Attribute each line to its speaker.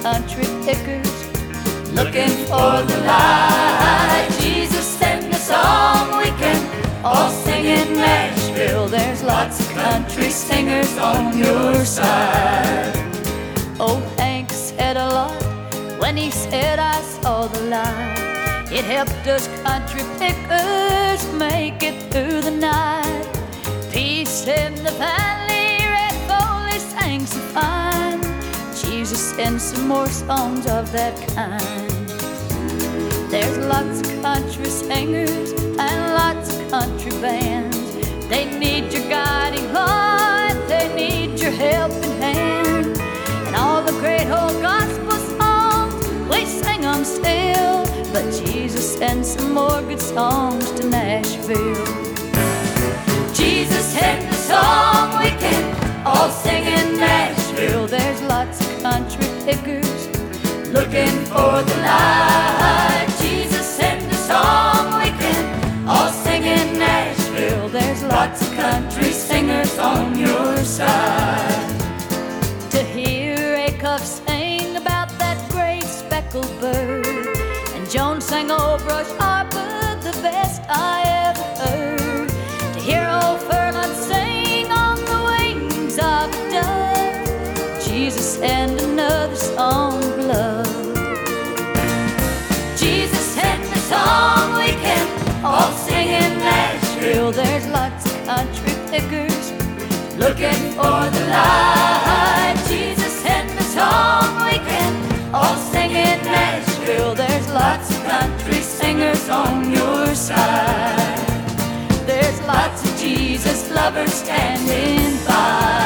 Speaker 1: country pickers looking for the light. Jesus, send a song we can all sing in Nashville. There's lots of country singers on your side. Old Hank said a lot when he said, I saw the light. It helped us country pickers make it through the night. Peace in the valley, Red Foley sang so fine. Jesus, send some more songs of that kind. There's lots of country singers and lots of country bands. They need your guiding light, they need your helping hand. And all the great old gospel songs, we sing them still. But Jesus, send some more good songs to Nashville. Jesus, send a song we can all sing in Nashville. There's lots of country pickers looking for the light. Jesus, send a song we can all sing in Nashville. There's lots of country singers on your side. To hear Acuff sing about that great speckled bird, and Joan sang Old Brush Arbor, the best I ever heard. To hear old Furlan sing on the wings of a dove. Jesus, send another song of love. Jesus, send a song we can all sing in Nashville. There's lots of country pickers looking for the light. Jesus, send a song we can all sing in Nashville. There's lots of country singers on your side. There's lots of Jesus lovers standing by.